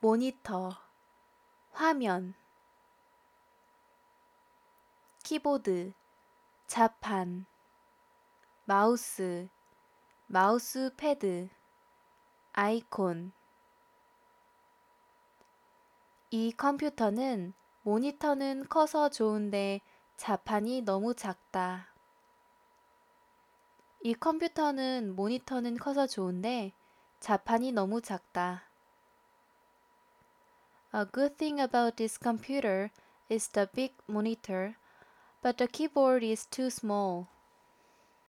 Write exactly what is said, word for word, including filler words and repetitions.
모니터, 화면, 키보드, 자판, 마우스, 마우스 패드, 아이콘. 이 컴퓨터는 모니터는 커서 좋은데 자판이 너무 작다. 이 컴퓨터는 모니터는 커서 좋은데 자판이 너무 작다. A good thing about this computer is the big monitor, but the keyboard is too small.